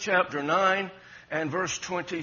chapter 9 and verse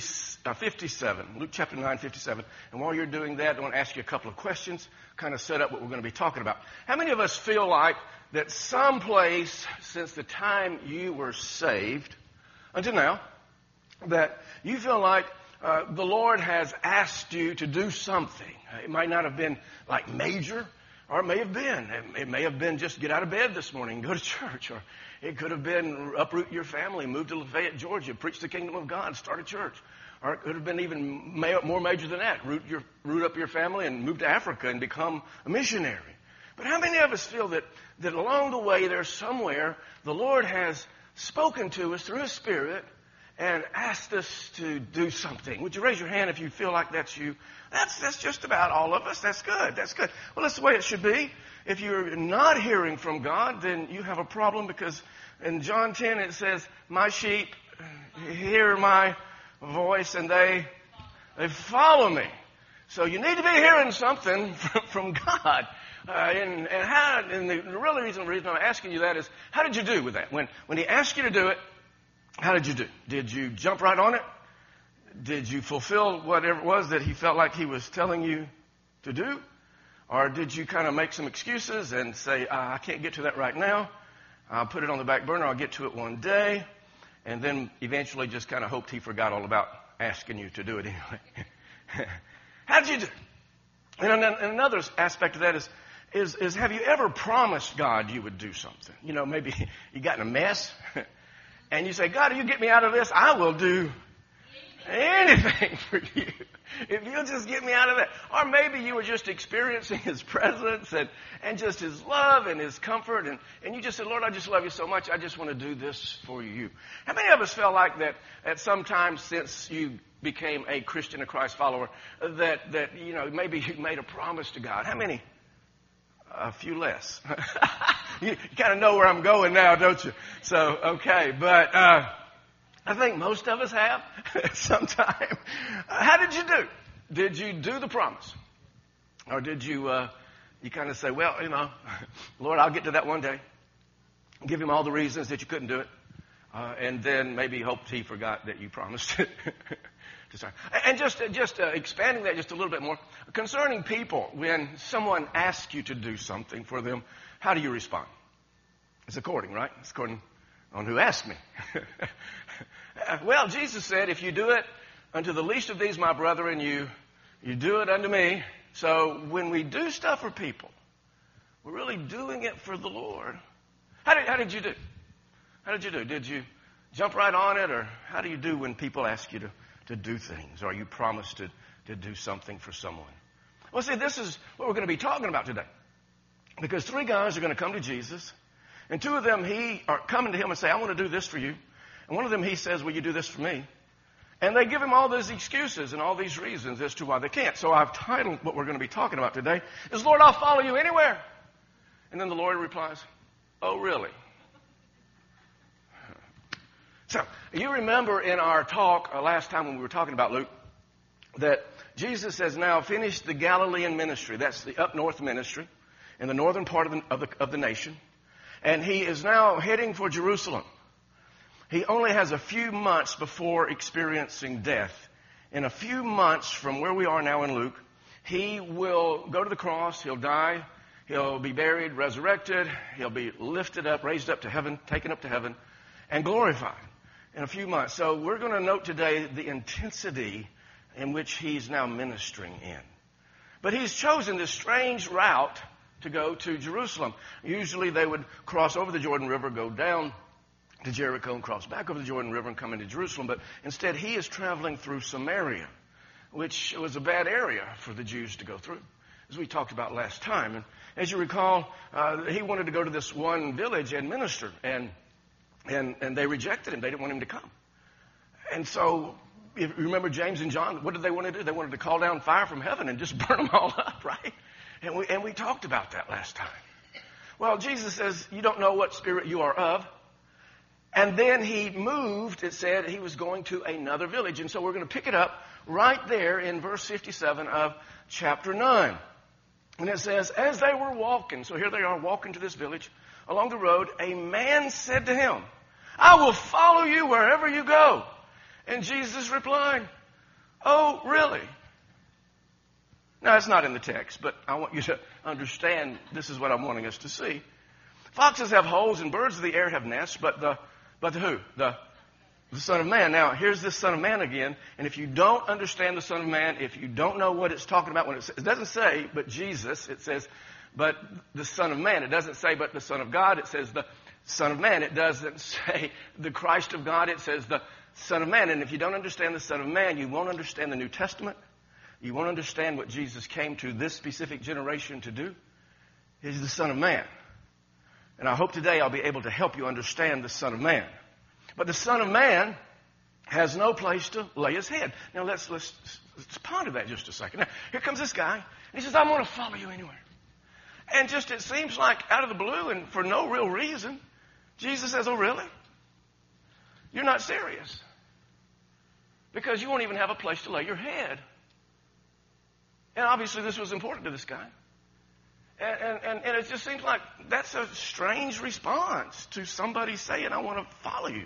57. Luke chapter 9, 57. And while you're doing that, I want to ask you a couple of questions, kind of set up what we're going to be talking about. How many of us feel like that someplace since the time you were saved until now, that you feel like the Lord has asked you to do something? It might not have been like major, or it may have been. It may have been just get out of bed this morning and go to church. Or it could have been uproot your family, move to Lafayette, Georgia, preach the kingdom of God, start a church. Or it could have been even more major than that. Root up your family and move to Africa and become a missionary. But how many of us feel that along the way there's somewhere the Lord has spoken to us through His Spirit and asked us to do something? Would you raise your hand if you feel like that's you? That's just about all of us. That's good. That's good. Well, that's the way it should be. If you're not hearing from God, then you have a problem, because in John 10 it says, my sheep hear my voice and they follow me. So you need to be hearing something from God. And the reason I'm asking you that is, how did you do with that? When He asked you to do it, how did you do? Did you jump right on it? Did you fulfill whatever it was that He felt like He was telling you to do? Or did you kind of make some excuses and say, I can't get to that right now. I'll put it on the back burner. I'll get to it one day. And then eventually just kind of hoped He forgot all about asking you to do it anyway. How did you do? And another aspect of that is have you ever promised God you would do something? You know, maybe you got in a mess and you say, God, if you get me out of this, I will do anything for you. If you'll just get me out of that. Or maybe you were just experiencing His presence and just His love and His comfort. And you just said, Lord, I just love you so much. I just want to do this for you. How many of us felt like that at some time since you became a Christian, a Christ follower, that you know, maybe you made a promise to God? How many? A few less. You kind of know where I'm going now, don't you? So, okay. But I think most of us have at some time. How did you do? Did you do the promise? Or did you kind of say, well, you know, Lord, I'll get to that one day. Give Him all the reasons that you couldn't do it. And then maybe hoped He forgot that you promised it. And just expanding that just a little bit more. Concerning people, when someone asks you to do something for them, how do you respond? It's according, right? It's according on who asked me. Well, Jesus said, if you do it unto the least of these, my brethren, you do it unto me. So when we do stuff for people, we're really doing it for the Lord. How did you do? How did you do? Did you jump right on it? Or how do you do when people ask you to do things? Or you promise to do something for someone? Well, see, this is what we're going to be talking about today. Because 3 guys are going to come to Jesus. And 2 of them are coming to Him and say, I want to do this for you. And one of them, he says, will you do this for me? And they give Him all these excuses and all these reasons as to why they can't. So I've titled what we're going to be talking about today is, Lord, I'll follow you anywhere. And then the Lord replies, oh, really? So you remember in our talk last time when we were talking about Luke, that Jesus has now finished the Galilean ministry. That's the up north ministry in the northern part of the nation. And He is now heading for Jerusalem. He only has a few months before experiencing death. In a few months from where we are now in Luke, He will go to the cross, He'll die, He'll be buried, resurrected, He'll be lifted up, raised up to heaven, taken up to heaven, and glorified in a few months. So we're going to note today the intensity in which He's now ministering in. But He's chosen this strange route to go to Jerusalem. Usually they would cross over the Jordan River, go down to Jericho and cross back over the Jordan River and come into Jerusalem. But instead He is traveling through Samaria, which was a bad area for the Jews to go through, as we talked about last time. And as you recall, He wanted to go to this one village and minister, and they rejected Him. They didn't want Him to come. And so, if you remember James and John, what did they want to do? They wanted to call down fire from heaven and just burn them all up, right? And we talked about that last time. Well, Jesus says, you don't know what spirit you are of. And then He moved, it said He was going to another village. And so we're going to pick it up right there in verse 57 of chapter 9. And it says, as they were walking, so here they are walking to this village, along the road, a man said to Him, I will follow you wherever you go. And Jesus replied, oh, really? Now, it's not in the text, but I want you to understand this is what I'm wanting us to see. Foxes have holes and birds of the air have nests, but the who? The Son of Man. Now, here's this Son of Man again. And if you don't understand the Son of Man, if you don't know what it's talking about, when it doesn't say, but Jesus, it says, but the Son of Man. It doesn't say, but the Son of God. It says the Son of Man. It doesn't say the Christ of God. It says the Son of Man. And if you don't understand the Son of Man, you won't understand the New Testament. You won't understand what Jesus came to this specific generation to do. He's the Son of Man. And I hope today I'll be able to help you understand the Son of Man. But the Son of Man has no place to lay his head. Now let's ponder that just a second. Now, here comes this guy, and he says, I'm going to follow you anywhere. And just it seems like out of the blue and for no real reason, Jesus says, oh, really? You're not serious. Because you won't even have a place to lay your head. And obviously this was important to this guy. And it just seems like that's a strange response to somebody saying, I want to follow you.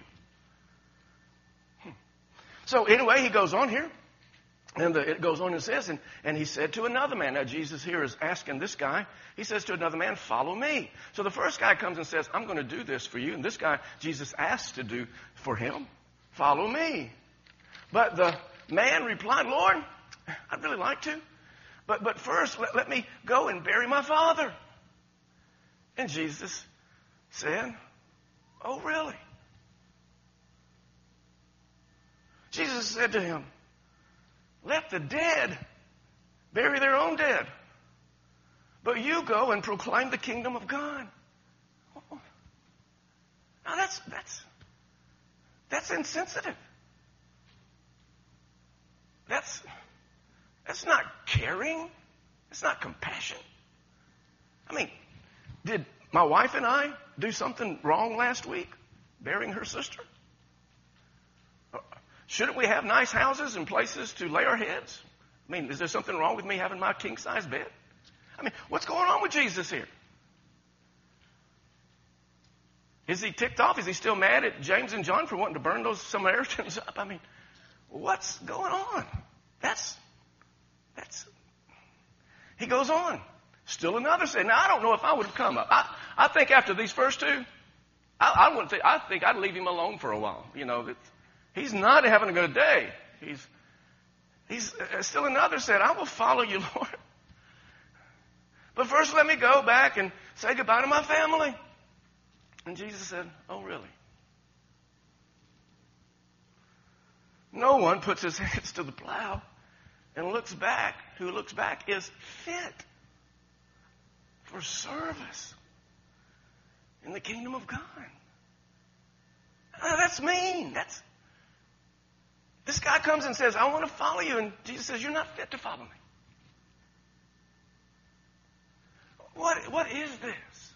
So anyway, he goes on here. And it goes on and says, and he said to another man. Now Jesus here is asking this guy. He says to another man, follow me. So the first guy comes and says, I'm going to do this for you. And this guy, Jesus asked to do for him, follow me. But the man replied, Lord, I'd really like to. But first, let me go and bury my father. And Jesus said, oh, really? Jesus said to him, let the dead bury their own dead. But you go and proclaim the kingdom of God. Oh. Now that's insensitive. That's not caring. It's not compassion. I mean, did my wife and I do something wrong last week, burying her sister? Shouldn't we have nice houses and places to lay our heads? I mean, is there something wrong with me having my king-size bed? I mean, what's going on with Jesus here? Is he ticked off? Is he still mad at James and John for wanting to burn those Samaritans up? I mean, what's going on? He goes on. Still another said, now I don't know if I would have come up. I think after these first two, I think I'd leave him alone for a while. You know, that he's not having a good day. He's still another said, I will follow you, Lord. But first let me go back and say goodbye to my family. And Jesus said, oh, really? No one puts his hands to the plow and looks back. Who looks back is fit for service in the kingdom of God. That's mean. This guy comes and says, I want to follow you. And Jesus says, you're not fit to follow me. What is this?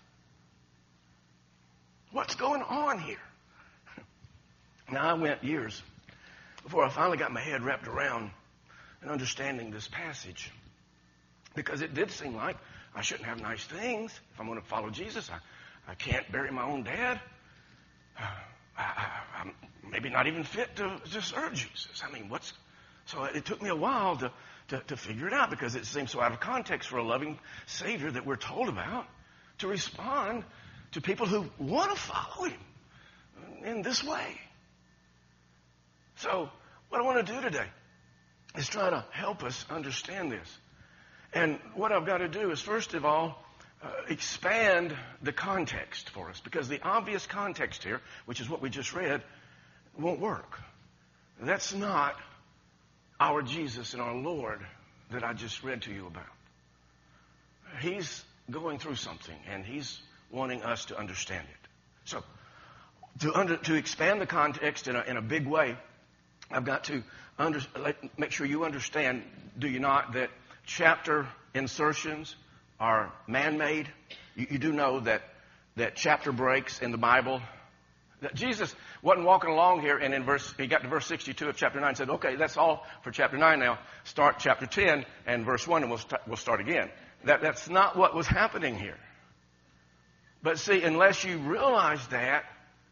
What's going on here? Now, I went years before I finally got my head wrapped around and understanding this passage. Because it did seem like I shouldn't have nice things. If I'm going to follow Jesus, I can't bury my own dad. I'm maybe not even fit to serve Jesus. I mean, so it took me a while to figure it out, because it seems so out of context for a loving Savior that we're told about to respond to people who want to follow him in this way. So what I want to do today is try to help us understand this. And what I've got to do is, first of all, expand the context for us, because the obvious context here, which is what we just read, won't work. That's not our Jesus and our Lord that I just read to you about. He's going through something, and he's wanting us to understand it. So, to expand the context in a big way, I've got to make sure you understand, do you not, that chapter insertions are man-made. You do know that chapter breaks in the Bible. That Jesus wasn't walking along here, and he got to verse 62 of chapter 9 and said, okay, that's all for chapter 9 now. Start chapter 10 and verse 1, and we'll start again. That's not what was happening here. But see, unless you realize that,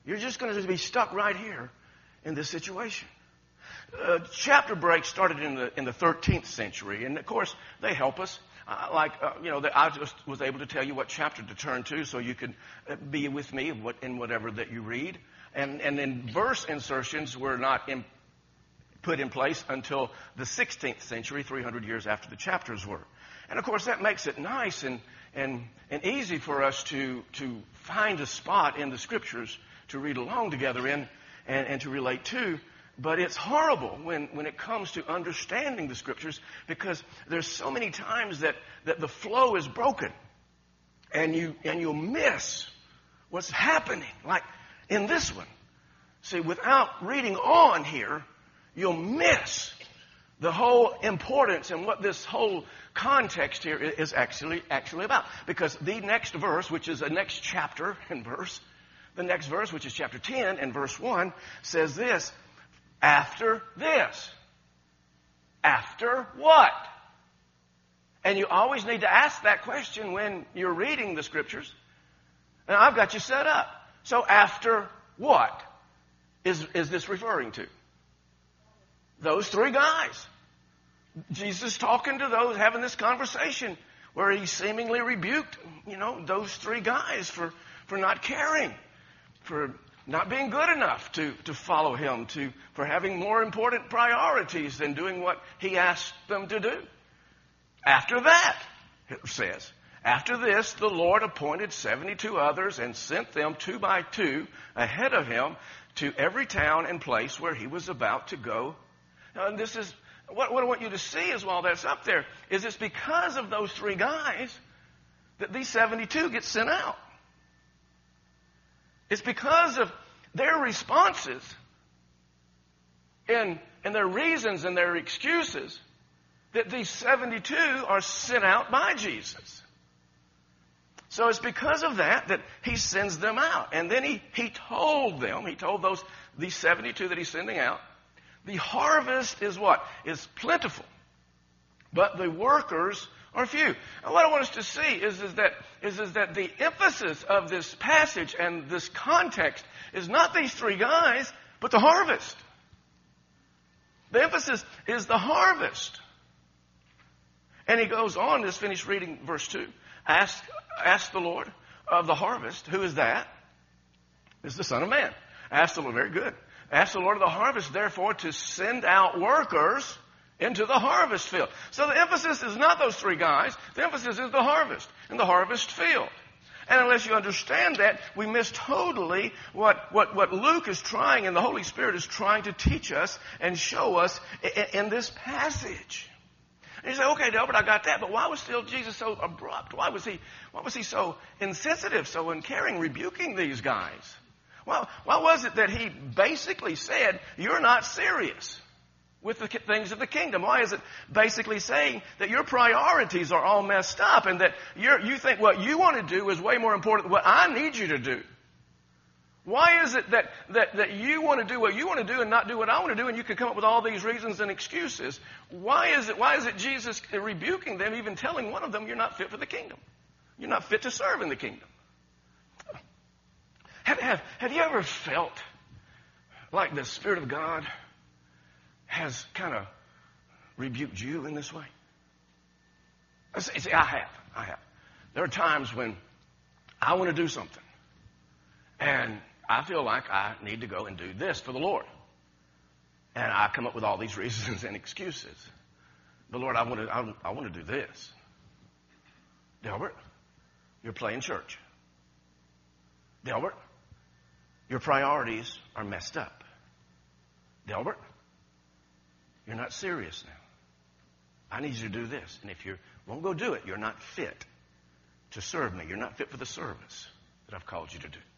You're just going to be stuck right here in this situation. Chapter breaks started in the 13th century, and of course they help us. I just was able to tell you what chapter to turn to, so you could be with me in whatever that you read. And then verse insertions were not put in place until the 16th century, 300 years after the chapters were. And of course that makes it nice and easy for us to find a spot in the Scriptures to read along together in and to relate to. But it's horrible when it comes to understanding the Scriptures, because there's so many times that the flow is broken and you'll miss what's happening. Like in this one. See, without reading on here, you'll miss the whole importance and what this whole context here is actually about. Because the next verse, which is the next chapter and verse, the next verse, which is chapter 10 and verse 1, says this: after this. After what? And you always need to ask that question when you're reading the Scriptures. And I've got you set up. So after what is this referring to? Those three guys. Jesus talking to those, having this conversation where he seemingly rebuked, those three guys for not caring, for not being good enough to follow him, for having more important priorities than doing what he asked them to do. After that, it says, after this, the Lord appointed 72 others and sent them 2 by 2 ahead of him to every town and place where he was about to go. And this is what I want you to see is, while that's up there, is it's because of those three guys that these 72 get sent out. It's because of their responses and their reasons and their excuses that these 72 are sent out by Jesus. So it's because of that he sends them out. And then he told these 72 that he's sending out, the harvest is what? Is plentiful, but the workers are few. And what I want us to see is that the emphasis of this passage and this context is not these three guys, but the harvest. The emphasis is the harvest. And he goes on, just finish reading verse 2. Ask the Lord of the harvest. Who is that? It's the Son of Man. Ask the Lord, very good. Ask the Lord of the harvest, therefore, to send out workers into the harvest field. So the emphasis is not those three guys. The emphasis is the harvest and the harvest field. And unless you understand that, we miss totally what Luke is trying and the Holy Spirit is trying to teach us and show us in this passage. And you say, okay, Delbert, I got that, but why was still Jesus so abrupt? Why was he so insensitive, so uncaring, rebuking these guys? Well, why was it that he basically said, you're not serious with the things of the kingdom? Why is it basically saying that your priorities are all messed up and that you think what you want to do is way more important than what I need you to do? Why is it that you want to do what you want to do and not do what I want to do, and you can come up with all these reasons and excuses? Why is it Jesus rebuking them, even telling one of them, you're not fit for the kingdom? You're not fit to serve in the kingdom. Have you ever felt like the Spirit of God has kind of rebuked you in this way? See, I have. There are times when I want to do something, and I feel like I need to go and do this for the Lord. And I come up with all these reasons and excuses. But Lord, I want to do this. Delbert, you're playing church. Delbert, your priorities are messed up. Delbert, you're not serious now. I need you to do this. And if you won't go do it, you're not fit to serve me. You're not fit for the service that I've called you to do.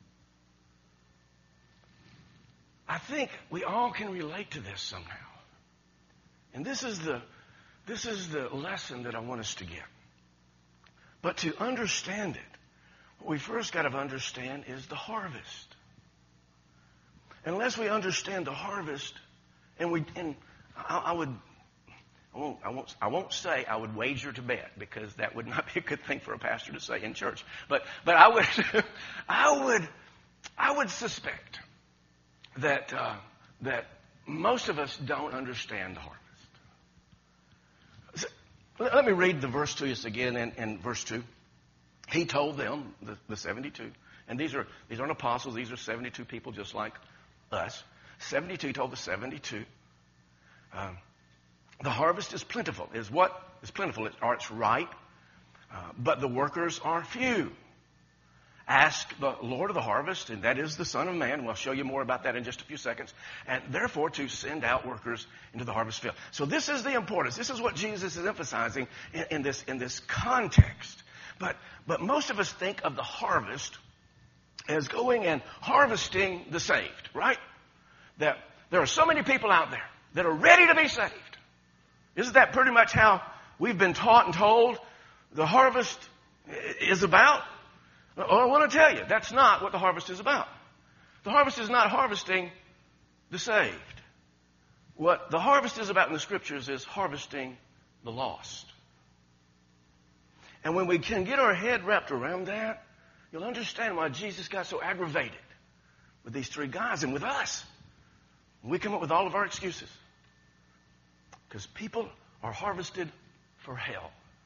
I think we all can relate to this somehow. And this is the lesson that I want us to get. But to understand it, what we first got to understand is the harvest. Unless we understand the harvest, I won't say I would wager to bet, because that would not be a good thing for a pastor to say in church. But I I would suspect that most of us don't understand the harvest. So, let me read the verse to us again in verse 2. He told them, the 72, and these aren't apostles, these are 72 people just like us. 72, he told the 72, the harvest is plentiful. Is what is plentiful? It's right, but the workers are few. Ask the Lord of the harvest, and that is the Son of Man. We'll show you more about that in just a few seconds. And therefore, to send out workers into the harvest field. So this is the importance. This is what Jesus is emphasizing in this context. But most of us think of the harvest as going and harvesting the saved, right? That there are so many people out there that are ready to be saved. Isn't that pretty much how we've been taught and told the harvest is about? Well, I want to tell you, that's not what the harvest is about. The harvest is not harvesting the saved. What the harvest is about in the Scriptures is harvesting the lost. And when we can get our head wrapped around that, you'll understand why Jesus got so aggravated with these three guys and with us. We come up with all of our excuses. Because people are harvested for hell.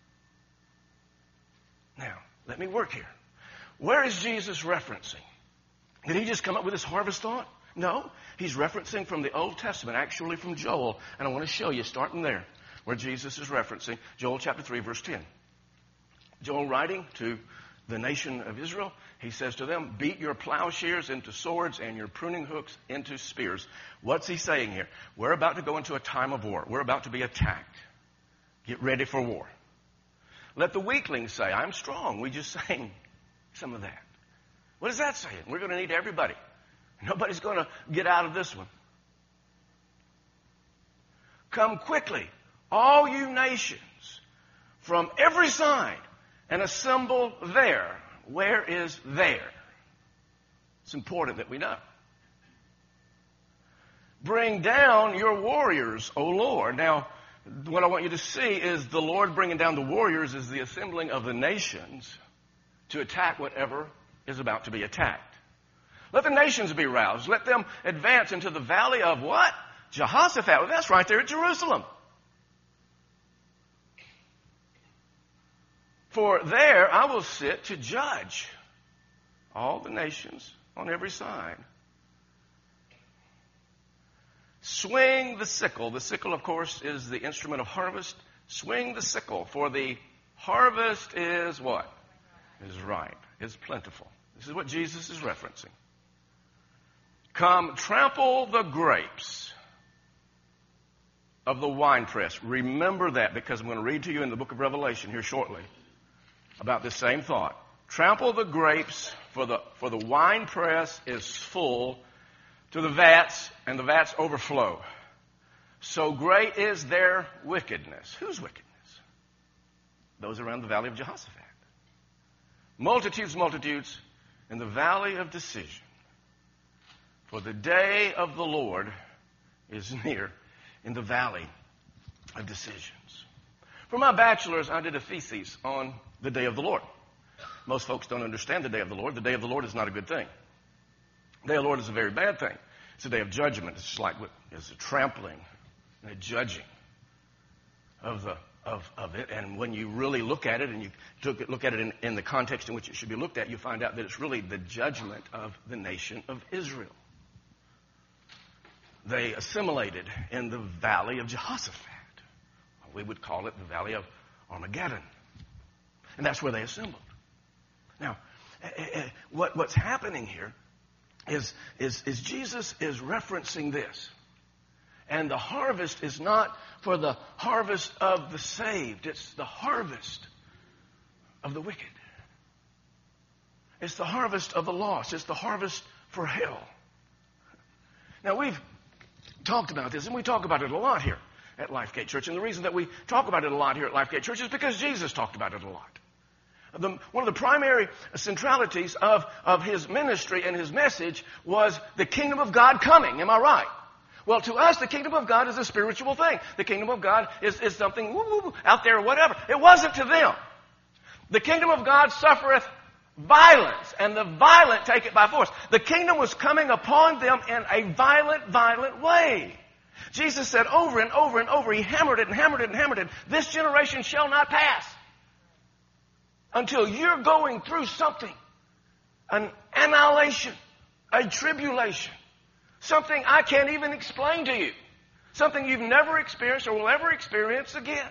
Now, let me work here. Where is Jesus referencing? Did he just come up with this harvest thought? No, he's referencing from the Old Testament, actually from Joel. And I want to show you, starting there, where Jesus is referencing Joel chapter 3, verse 10. Joel writing to the nation of Israel, he says to them, beat your plowshares into swords and your pruning hooks into spears. What's he saying here? We're about to go into a time of war. We're about to be attacked. Get ready for war. Let the weaklings say, I'm strong. We just sang some of that. What is that saying? We're going to need everybody. Nobody's going to get out of this one. Come quickly, all you nations, from every side, and assemble there. Where is there? It's important that we know. Bring down your warriors, O Lord. Now, what I want you to see is the Lord bringing down the warriors is the assembling of the nations to attack whatever is about to be attacked. Let the nations be roused. Let them advance into the valley of what? Jehoshaphat. Well, that's right there at Jerusalem. For there I will sit to judge all the nations on every side. Swing the sickle. The sickle, of course, is the instrument of harvest. Swing the sickle, for the harvest is what? Is ripe, is plentiful. This is what Jesus is referencing. Come, trample the grapes of the winepress. Remember that, because I'm going to read to you in the book of Revelation here shortly about this same thought. Trample the grapes, for the winepress is full to the vats, and the vats overflow. So great is their wickedness. Whose wickedness? Those around the valley of Jehoshaphat. Multitudes, multitudes in the valley of decision. For the day of the Lord is near in the valley of decisions. For my bachelor's, I did a thesis on the day of the Lord. Most folks don't understand the day of the Lord. The day of the Lord is not a good thing. The day of the Lord is a very bad thing. It's a day of judgment. It's like it's a trampling and a judging of it. And when you really look at it, and you look at it in the context in which it should be looked at, you find out that it's really the judgment of the nation of Israel. They assimilated in the valley of Jehoshaphat. We would call it the valley of Armageddon. And that's where they assembled. Now, what's happening here is Jesus is referencing this. And the harvest is not for the harvest of the saved. It's the harvest of the wicked. It's the harvest of the lost. It's the harvest for hell. Now, we've talked about this, and we talk about it a lot here at Lifegate Church. And the reason that we talk about it a lot here at Lifegate Church is because Jesus talked about it a lot. One of the primary centralities of his ministry and his message was the kingdom of God coming. Am I right? Well, to us, the kingdom of God is a spiritual thing. The kingdom of God is something out there or whatever. It wasn't to them. The kingdom of God suffereth violence, and the violent take it by force. The kingdom was coming upon them in a violent way. Jesus said over and over and over, he hammered it and hammered it and hammered it. This generation shall not pass until you're going through something, an annihilation, a tribulation, something I can't even explain to you, something you've never experienced or will ever experience again.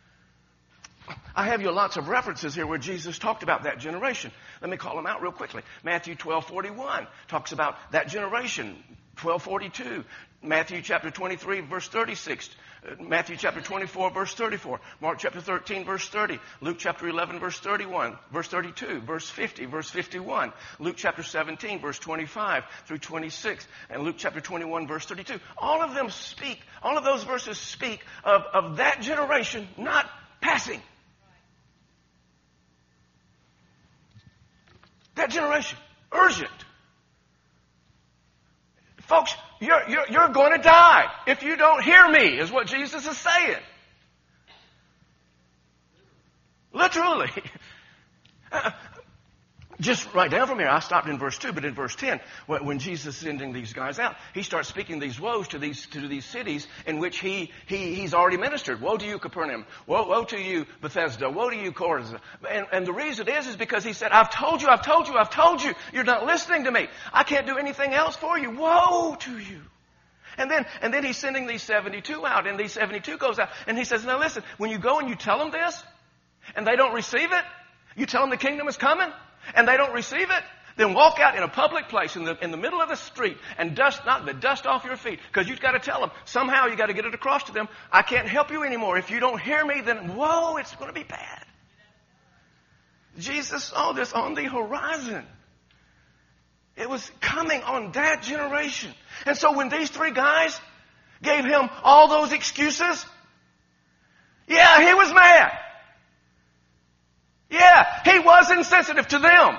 I have you lots of references here where Jesus talked about that generation. Let me call them out real quickly. Matthew 12:41 talks about that generation. 12:42. Matthew chapter 23, verse 36. Matthew chapter 24, verse 34. Mark chapter 13, verse 30. Luke chapter 11, verse 31. Verse 32, verse 50, verse 51. Luke chapter 17, verse 25 through 26. And Luke chapter 21, verse 32. All of those verses speak of that generation not passing. That generation, urgent. Folks, you're going to die if you don't hear me, is what Jesus is saying. Literally. Just right down from here, I stopped in verse 2, but in verse 10, when Jesus is sending these guys out, he starts speaking these woes to these cities in which he's already ministered. Woe to you, Capernaum. Woe to you, Bethesda. Woe to you, Chorazin. And the reason is because he said, I've told you. You're not listening to me. I can't do anything else for you. Woe to you. And then he's sending these 72 out, and these 72 goes out, and he says, now listen, when you go and you tell them this, and they don't receive it, you tell them the kingdom is coming, and they don't receive it, then walk out in a public place in the middle of the street and knock the dust off your feet. Because you've got to tell them, somehow you've got to get it across to them, I can't help you anymore. If you don't hear me, then whoa, it's going to be bad. Jesus saw this on the horizon. It was coming on that generation. And so when these three guys gave him all those excuses, yeah, he was mad. Yeah, he was insensitive to them.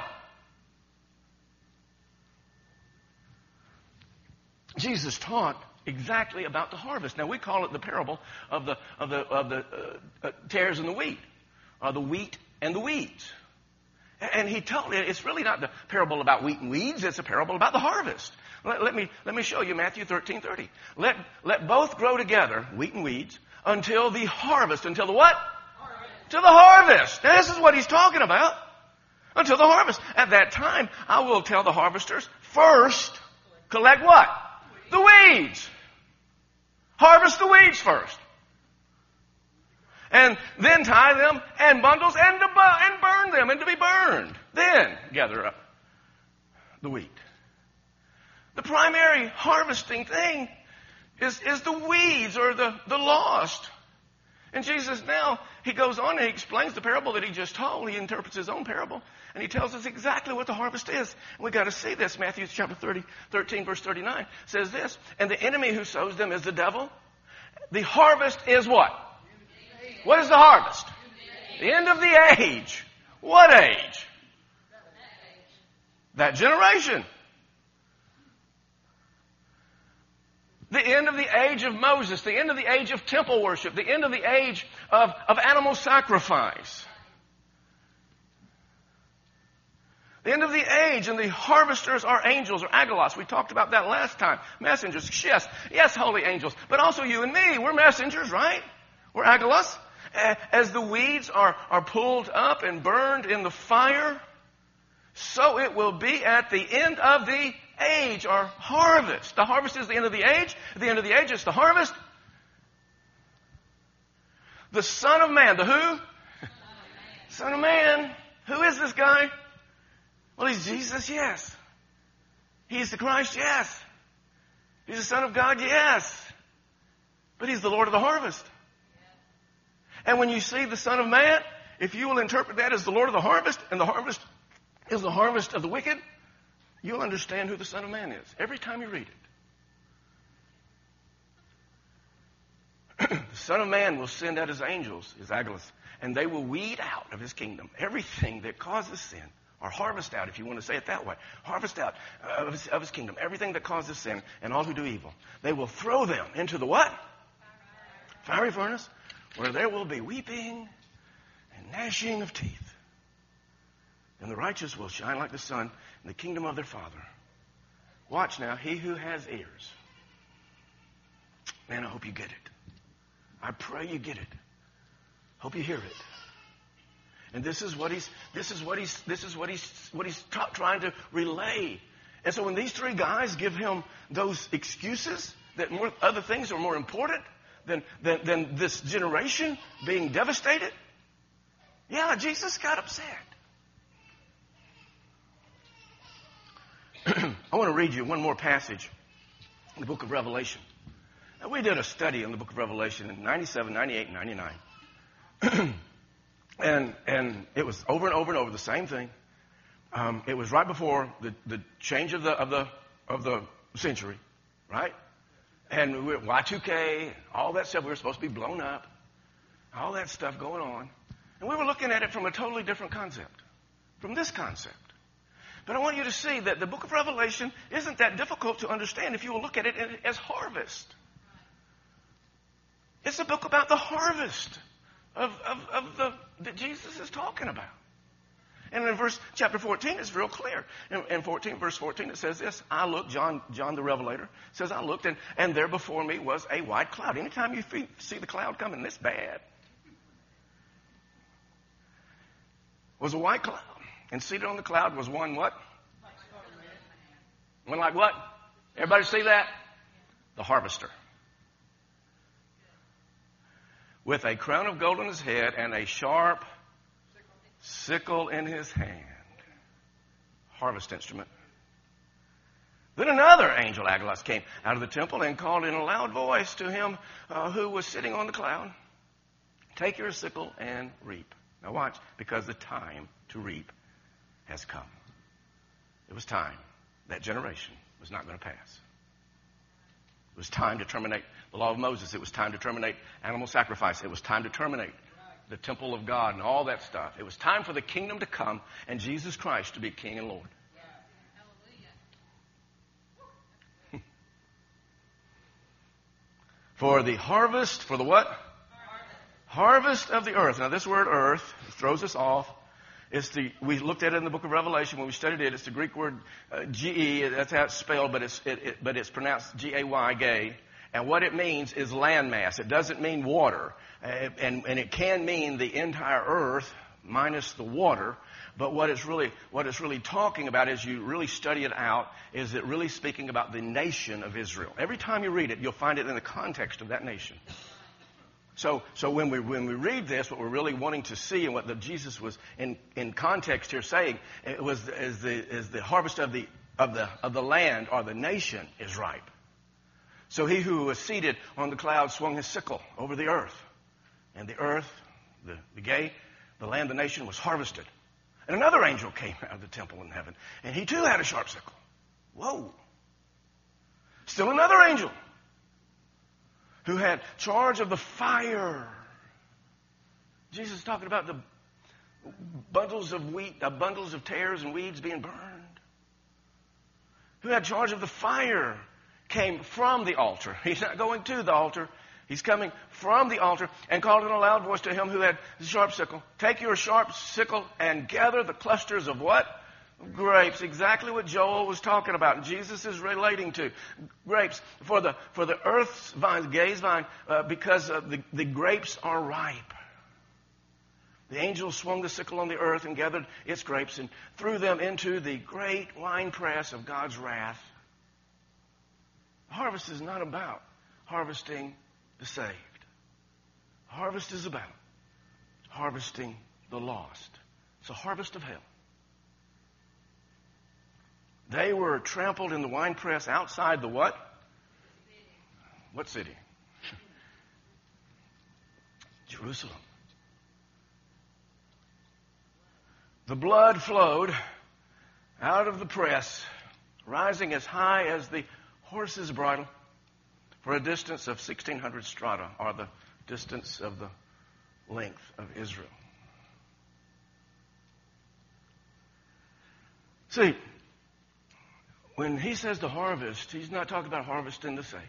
Jesus taught exactly about the harvest. Now we call it the parable of the tares and the wheat, or the wheat and the weeds. And he told it, it's really not the parable about wheat and weeds, it's a parable about the harvest. Let me show you Matthew 13:30. Let both grow together, wheat and weeds, until the harvest. Until the what? To the harvest. Now, this is what he's talking about. Until the harvest. At that time, I will tell the harvesters, first, collect what? The weeds. Harvest the weeds first. And then tie them in bundles and burn them and to be burned. Then gather up the wheat. The primary harvesting thing is the weeds or the lost. And Jesus now, he goes on and he explains the parable that he just told. He interprets his own parable. And he tells us exactly what the harvest is. And we've got to see this. Matthew chapter 13, verse 39 says this. And the enemy who sows them is the devil. The harvest is what? What is the harvest? The end of the age. What age? That generation. The end of the age of Moses, the end of the age of temple worship, the end of the age of animal sacrifice. The end of the age, and the harvesters are angels or agalos. We talked about that last time. Messengers, yes, holy angels. But also you and me, we're messengers, right? We're agalos. As the weeds are pulled up and burned in the fire, so it will be at the end of the age or harvest. The harvest is the end of the age. At the end of the age, it's the harvest. The Son of Man. The who? Son of Man. Who is this guy? Well, he's Jesus, yes. He's the Christ, yes. He's the Son of God, yes. But he's the Lord of the harvest. And when you see the Son of Man, if you will interpret that as the Lord of the harvest, and the harvest is the harvest of the wicked, you'll understand who the Son of Man is every time you read it. The Son of Man will send out his angels, his agalos, and they will weed out of his kingdom everything that causes sin, or harvest out, if you want to say it that way. Harvest out of his kingdom everything that causes sin and all who do evil. They will throw them into the what? Fiery furnace, where there will be weeping and gnashing of teeth. and the righteous will shine like the sun in the kingdom of their Father. Watch now, he who has ears. Man, I hope you get it. I pray you get it. Hope you hear it. And this is what he's trying to relay. And so when these three guys give him those excuses that other things are more important than this generation being devastated, yeah, Jesus got upset. I want to read you one more passage in the book of Revelation. Now, we did a study on the book of Revelation in 97, 98, and 99. And it was over and over and over the same thing. It was right before the change of the century, right? And we were Y2K, all that stuff. We were supposed to be blown up, all that stuff going on. And we were looking at it from a totally different concept, from this concept. But I want you to see that the book of Revelation isn't that difficult to understand if you will look at it as harvest. It's a book about the harvest that Jesus is talking about. And in chapter 14, it's real clear. In verse 14, it says this: I looked, John the Revelator says, I looked, and there before me was a white cloud. Anytime you see the cloud coming this bad, was a white cloud. And seated on the cloud was one what? One like what? Everybody see that? The harvester. With a crown of gold on his head and a sharp sickle in his hand. Harvest instrument. Then another angel, Agabus, came out of the temple and called in a loud voice to him who was sitting on the cloud, take your sickle and reap. Now watch, because the time to reap has come. It was time. That generation was not going to pass. It was time to terminate the law of Moses. It was time to terminate animal sacrifice. It was time to terminate the temple of God and all that stuff. It was time for the kingdom to come and Jesus Christ to be King and Lord. For the harvest, for the what? Harvest of the earth. Now this word earth throws us off. We looked at it in the book of Revelation when we studied it. It's the Greek word G-E. That's how it's spelled, but it's pronounced G-A-Y, gay. And what it means is landmass. It doesn't mean water. And it can mean the entire earth minus the water. But what it's really talking about, as you really study it out, is it really speaking about the nation of Israel. Every time you read it, you'll find it in the context of that nation. So when we read this, what we're really wanting to see, and what Jesus was in context here saying, is the harvest of the land or the nation is ripe. So he who was seated on the cloud swung his sickle over the earth, and the earth, the land, the nation was harvested. And another angel came out of the temple in heaven, and he too had a sharp sickle. Whoa! Still another angel who had charge of the fire. Jesus is talking about the bundles of wheat, bundles of tares and weeds being burned. Who had charge of the fire, came from the altar. He's not going to the altar. He's coming from the altar, and called in a loud voice to him who had the sharp sickle. Take your sharp sickle and gather the clusters of what? Grapes. Exactly what Joel was talking about. Jesus is relating to grapes for the earth's vine, Gay's vine, because the grapes are ripe. The angel swung the sickle on the earth and gathered its grapes and threw them into the great winepress of God's wrath. Harvest is not about harvesting the saved. Harvest is about harvesting the lost. It's a harvest of hell. They were trampled in the winepress outside the what? What city? Jerusalem. The blood flowed out of the press, rising as high as the horse's bridle, for a distance of 1,600 strata, or the distance of the length of Israel. See, when he says the harvest, he's not talking about harvesting the saved.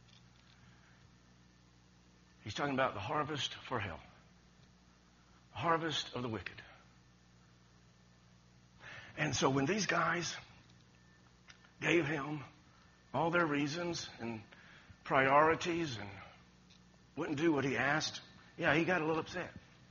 He's talking about the harvest for hell. Harvest of the wicked. And so when these guys gave him all their reasons and priorities and wouldn't do what he asked, yeah, he got a little upset.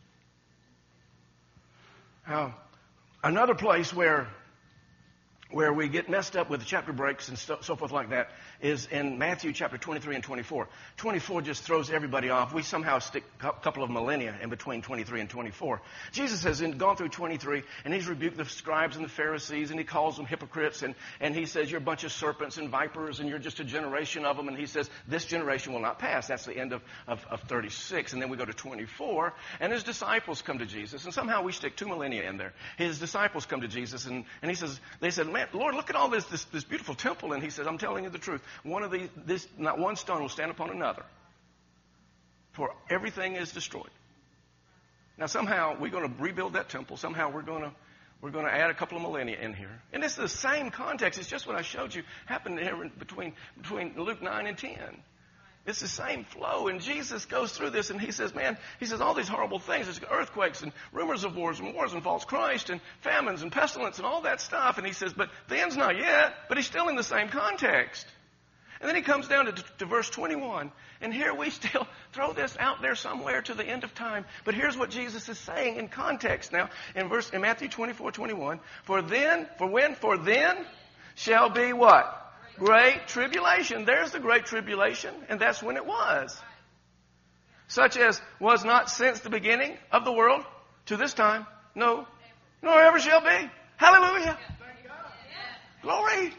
Now, another place where we get messed up with the chapter breaks and so forth like that is in Matthew chapter 23 and 24. 24 just throws everybody off. We somehow stick a couple of millennia in between 23 and 24. Jesus has gone through 23, and he's rebuked the scribes and the Pharisees, and he calls them hypocrites, and he says, you're a bunch of serpents and vipers, and you're just a generation of them. And he says, this generation will not pass. That's the end of 36. And then we go to 24, and his disciples come to Jesus, and somehow we stick 2 millennia in there. His disciples come to Jesus, and he says, they said, man, Lord, look at all this beautiful temple. And he says, I'm telling you the truth. Not one stone will stand upon another, for everything is destroyed. Now, somehow we're going to rebuild that temple. Somehow we're going to add a couple of millennia in here. And it's the same context. It's just what I showed you happened here between Luke 9 and 10. It's the same flow. And Jesus goes through this, and he says, man, he says all these horrible things. There's earthquakes and rumors of wars and false Christ and famines and pestilence and all that stuff. And he says, but the end's not yet. But he's still in the same context. And then he comes down to verse 21. And here we still throw this out there somewhere to the end of time. But here's what Jesus is saying in context now. In Matthew 24:21. For then shall be what? Great tribulation. There's the great tribulation, and that's when it was. Such as was not since the beginning of the world to this time, no, nor ever shall be. Hallelujah. Glory.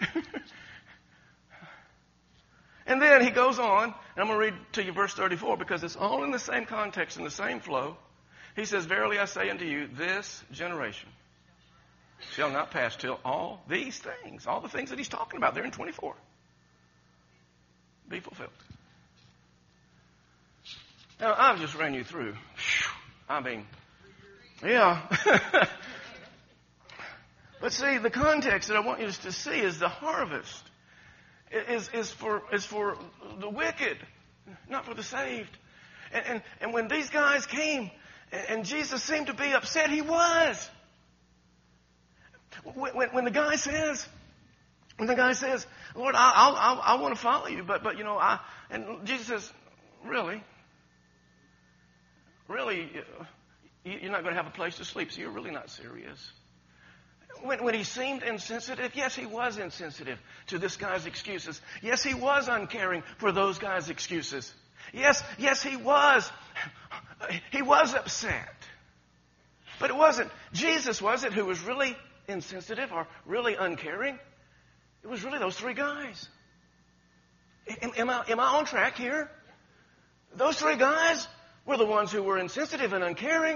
And then he goes on, and I'm going to read to you verse 34 because it's all in the same context, in the same flow. He says, verily I say unto you, this generation shall not pass till all these things, all the things that he's talking about there in 24, be fulfilled. Now, I've just ran you through. I mean, yeah. But see, the context that I want you to see is the harvest is for the wicked, not for the saved. And when these guys came and Jesus seemed to be upset, he was. When the guy says, Lord, I want to follow you, but and Jesus says, really, you're not going to have a place to sleep, so you're really not serious. When he seemed insensitive, yes, he was insensitive to this guy's excuses. Yes, he was uncaring for those guys' excuses. Yes, he was. He was upset. But it wasn't Jesus, was it, who was really insensitive or really uncaring? It was really those 3 guys. Am I on track here? Those 3 guys were the ones who were insensitive and uncaring.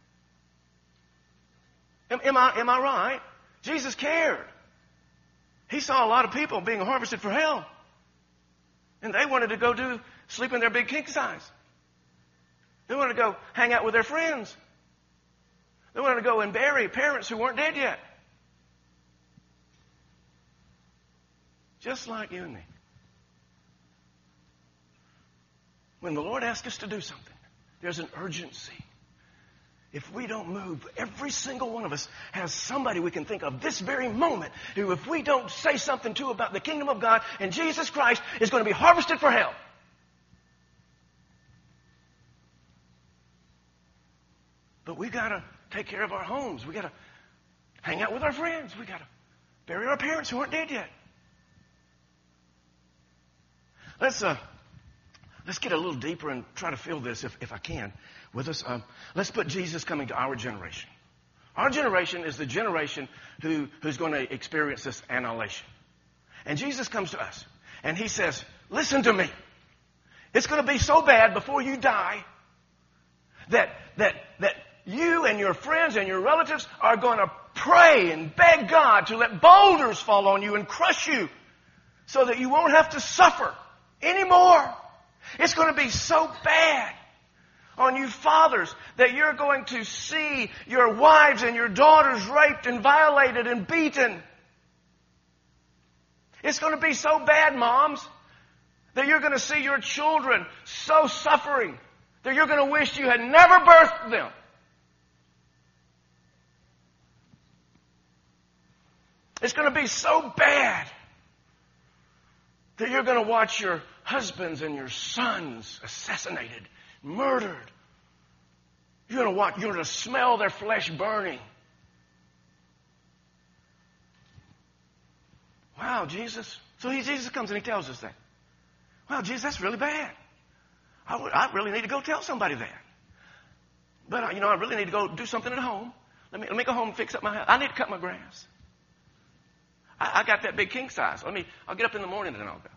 Am I right? Jesus cared. He saw a lot of people being harvested for hell. And they wanted to go sleep in their big king size. They wanted to go hang out with their friends. They wanted to go and bury parents who weren't dead yet. Just like you and me. When the Lord asks us to do something, there's an urgency. If we don't move, every single one of us has somebody we can think of this very moment who, if we don't say something to about the kingdom of God and Jesus Christ, is going to be harvested for hell. But we've got to take care of our homes. We've got to hang out with our friends. We've got to bury our parents who aren't dead yet. Let's get a little deeper and try to feel this, if I can, with us. Let's put Jesus coming to our generation. Our generation is the generation who's going to experience this annihilation. And Jesus comes to us, and he says, listen to me. It's going to be so bad before you die that you and your friends and your relatives are going to pray and beg God to let boulders fall on you and crush you so that you won't have to suffer anymore. It's going to be so bad on you fathers that you're going to see your wives and your daughters raped and violated and beaten. It's going to be so bad, moms, that you're going to see your children so suffering that you're going to wish you had never birthed them. It's going to be so bad that you're going to watch your husbands and your sons assassinated, murdered. You're going to smell their flesh burning. Wow, Jesus. So Jesus comes and he tells us that. Wow, Jesus, that's really bad. I really need to go tell somebody that. But, I really need to go do something at home. Let me go home and fix up my house. I need to cut my grass. I got that big king size. I'll get up in the morning and I'll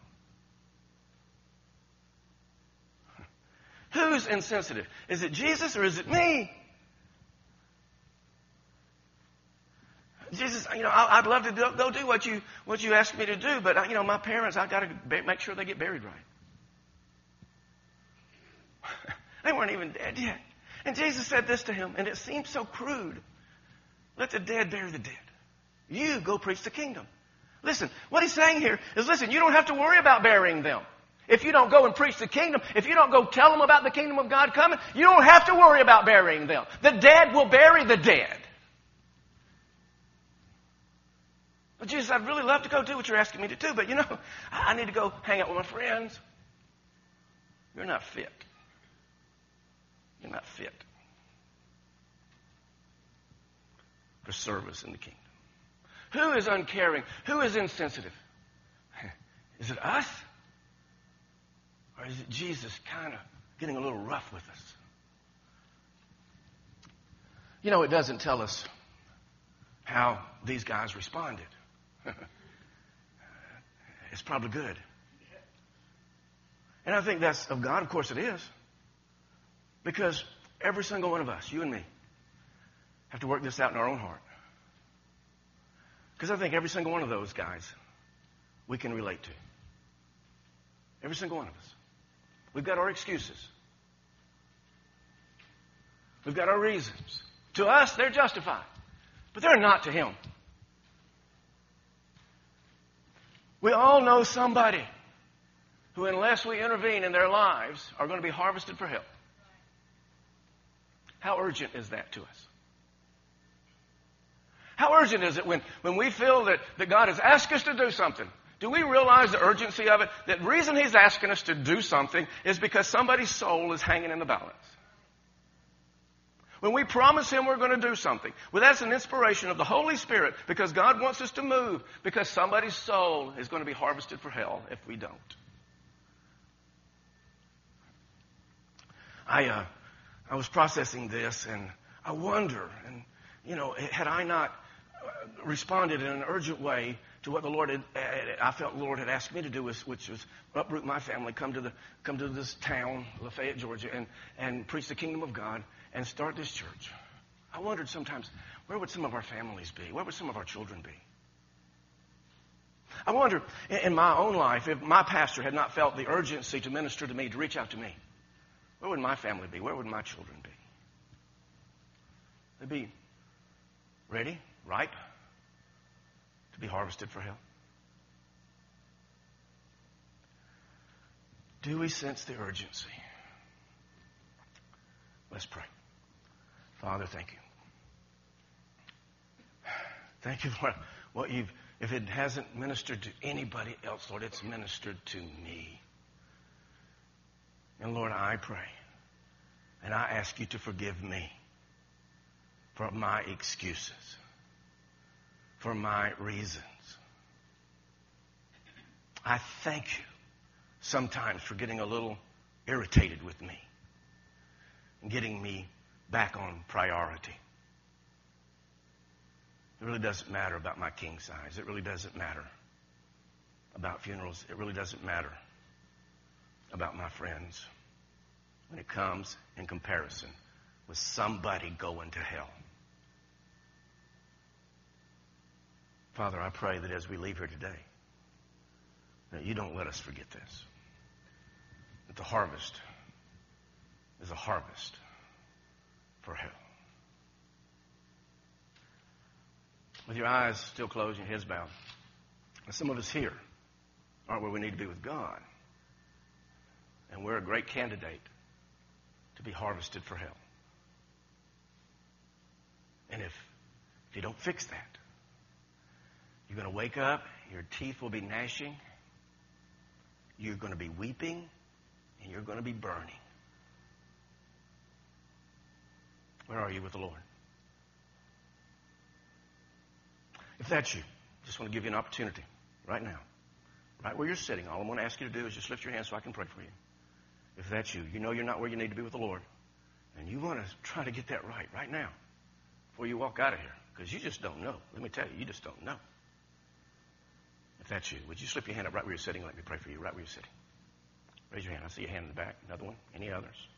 go. Who's insensitive? Is it Jesus or is it me? Jesus, I'd love to go do what you asked me to do, but my parents, I got to make sure they get buried right. They weren't even dead yet. And Jesus said this to him, and it seemed so crude. Let the dead bury the dead. You go preach the kingdom. Listen, what he's saying here is, listen, you don't have to worry about burying them. If you don't go and preach the kingdom, if you don't go tell them about the kingdom of God coming, you don't have to worry about burying them. The dead will bury the dead. Well, Jesus, I'd really love to go do what you're asking me to do, but I need to go hang out with my friends. You're not fit. You're not fit for service in the kingdom. Who is uncaring? Who is insensitive? Is it us? Or is it Jesus kind of getting a little rough with us? It doesn't tell us how these guys responded. It's probably good. And I think that's of God. Of course it is. Because every single one of us, you and me, have to work this out in our own heart. Because I think every single one of those guys we can relate to. Every single one of us. We've got our excuses. We've got our reasons. To us, they're justified. But they're not to him. We all know somebody who, unless we intervene in their lives, are going to be harvested for hell. How urgent is that to us? How urgent is it when we feel that God has asked us to do something? Do we realize the urgency of it? That the reason he's asking us to do something is because somebody's soul is hanging in the balance. When we promise him we're going to do something, well, that's an inspiration of the Holy Spirit because God wants us to move because somebody's soul is going to be harvested for hell if we don't. I was processing this, and I wonder, had I not responded in an urgent way to what the Lord I felt the Lord had asked me to do, which was uproot my family, come to this town, Lafayette, Georgia, and preach the kingdom of God and start this church. I wondered sometimes, where would some of our families be? Where would some of our children be? I wonder, in my own life, if my pastor had not felt the urgency to minister to me, to reach out to me, where would my family be? Where would my children be? They'd be ready, ripe, to be harvested for hell. Do we sense the urgency? Let's pray. Father, thank you. Thank you for what if it hasn't ministered to anybody else, Lord, it's ministered to me. And Lord, I pray, and I ask you to forgive me for my excuses, for my reasons. I thank you sometimes for getting a little irritated with me and getting me back on priority. It really doesn't matter about my king size. It really doesn't matter about funerals. It really doesn't matter about my friends when it comes in comparison with somebody going to hell. Father, I pray that as we leave here today, that you don't let us forget this. That the harvest is a harvest for hell. With your eyes still closed and your heads bowed, some of us here aren't where we need to be with God. And we're a great candidate to be harvested for hell. And if you don't fix that, You're going to wake up, your teeth will be gnashing, you're going to be weeping, and you're going to be burning. Where are you with the Lord? If that's you, just want to give you an opportunity right now, right where you're sitting. All I'm going to ask you to do is just lift your hand so I can pray for you. If that's you, you know you're not where you need to be with the Lord, and you want to try to get that right now before you walk out of here, because you just don't know. Let me tell you, you just don't know. If that's you, would you slip your hand up right where you're sitting? Let me pray for you right where you're sitting. Raise your hand. I see your hand in the back. Another one. Any others?